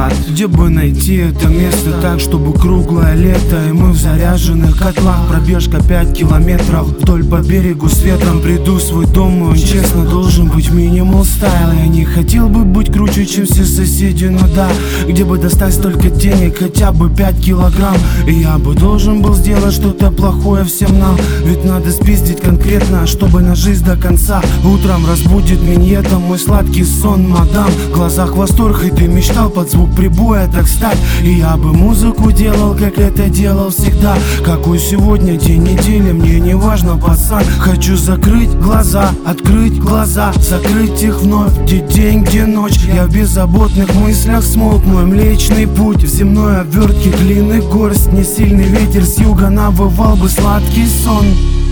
брат. Где бы найти это место так, чтобы круглое лето и мы в заряженных котлах? Пробежка 5 километров вдоль по берегу с ветром. Приду в свой дом, и он честно должен быть минимал стайл. Я не хотел бы быть круче, чем все соседи, но да, где бы достать столько денег, хотя бы 5 килограмм. И я бы должен был сделать что-то плохое всем нам, ведь надо спиздить конкретно, чтобы на жизнь до конца. Утром разбудит миньета мой сладкий сон, мадам. В глазах восторг, и ты мечтал под звук прибоя так стать. И я бы музыку делал, как это делал всегда. Какой сегодня день недели, мне не важно, пацан. Хочу закрыть глаза, открыть глаза, закрыть их вновь. Где день, где ночь, я в беззаботных мыслях смолк. Мой млечный путь в земной обвертке, длинный горсть. Не сильный ветер с юга навывал бы сладкий сон.